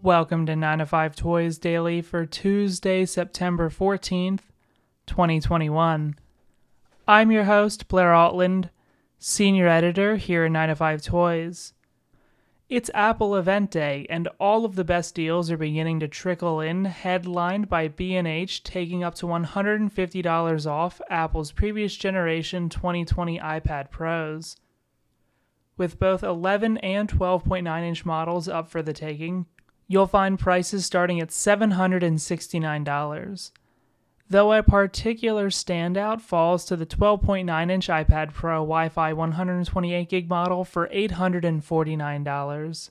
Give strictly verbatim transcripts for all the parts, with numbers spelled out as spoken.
Welcome to nine to five Toys Daily for Tuesday, September fourteenth, twenty twenty-one. I'm your host, Blair Altland, Senior Editor here at nine to five Toys. It's Apple Event Day, and all of the best deals are beginning to trickle in, headlined by B and H taking up to one hundred fifty dollars off Apple's previous generation twenty twenty iPad Pros. With both eleven and twelve point nine inch models up for the taking, you'll find prices starting at seven hundred sixty-nine dollars. Though a particular standout falls to the twelve point nine inch iPad Pro Wi-Fi one hundred twenty-eight gig model for eight hundred forty-nine dollars.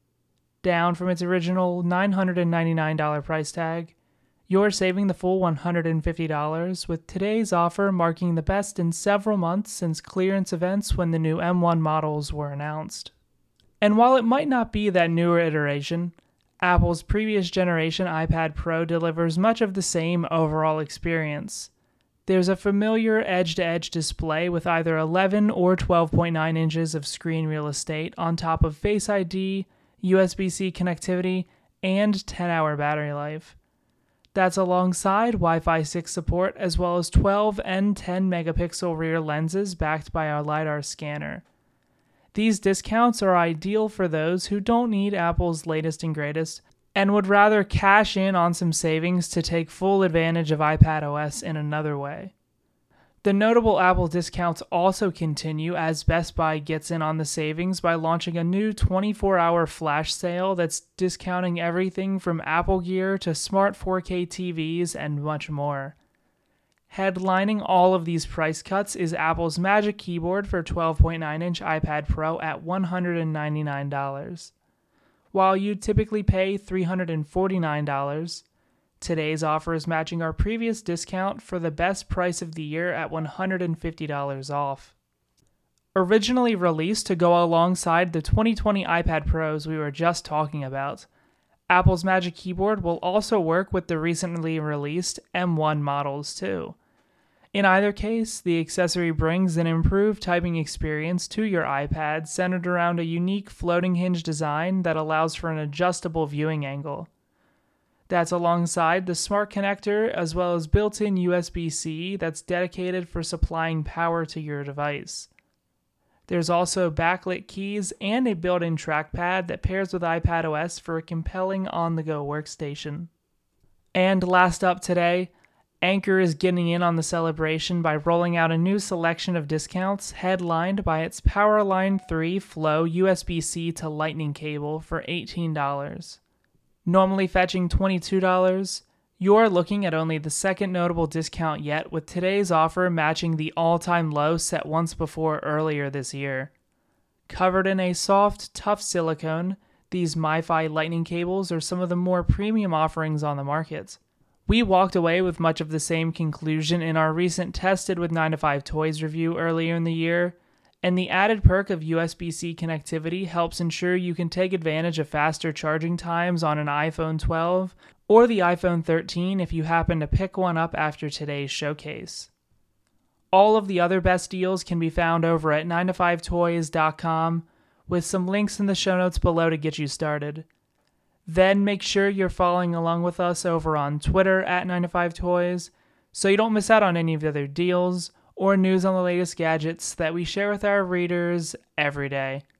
Down from its original nine hundred ninety-nine dollars price tag, you're saving the full one hundred fifty dollars, with today's offer marking the best in several months since clearance events when the new M one models were announced. And while it might not be that newer iteration, Apple's previous generation iPad Pro delivers much of the same overall experience. There's a familiar edge-to-edge display with either eleven or twelve point nine inches of screen real estate on top of Face I D, U S B C connectivity, and ten hour battery life. That's alongside Wi-Fi six support as well as twelve and ten megapixel rear lenses backed by our LiDAR scanner. These discounts are ideal for those who don't need Apple's latest and greatest and would rather cash in on some savings to take full advantage of iPadOS in another way. The notable Apple discounts also continue as Best Buy gets in on the savings by launching a new twenty-four hour flash sale that's discounting everything from Apple Gear to smart four K T Vs and much more. Headlining all of these price cuts is Apple's Magic Keyboard for twelve point nine inch iPad Pro at one hundred ninety-nine dollars. While you'd typically pay three hundred forty-nine dollars, today's offer is matching our previous discount for the best price of the year at one hundred fifty dollars off. Originally released to go alongside the twenty twenty iPad Pros we were just talking about, Apple's Magic Keyboard will also work with the recently released M one models too. In either case, the accessory brings an improved typing experience to your iPad centered around a unique floating hinge design that allows for an adjustable viewing angle. That's alongside the smart connector as well as built-in U S B C that's dedicated for supplying power to your device. There's also backlit keys and a built-in trackpad that pairs with iPadOS for a compelling on-the-go workstation. And last up today, Anker is getting in on the celebration by rolling out a new selection of discounts headlined by its Powerline three Flow U S B C to Lightning cable for eighteen dollars. Normally fetching twenty-two dollars, you're looking at only the second notable discount yet, with today's offer matching the all-time low set once before earlier this year. Covered in a soft, tough silicone, these MiFi Lightning cables are some of the more premium offerings on the market. We walked away with much of the same conclusion in our recent Tested with nine to five Toys review earlier in the year, and the added perk of U S B C connectivity helps ensure you can take advantage of faster charging times on an iPhone twelve or the iPhone thirteen if you happen to pick one up after today's showcase. All of the other best deals can be found over at nine to five toys dot com, with some links in the show notes below to get you started. Then make sure you're following along with us over on Twitter at nine to five toys so you don't miss out on any of the other deals or news on the latest gadgets that we share with our readers every day.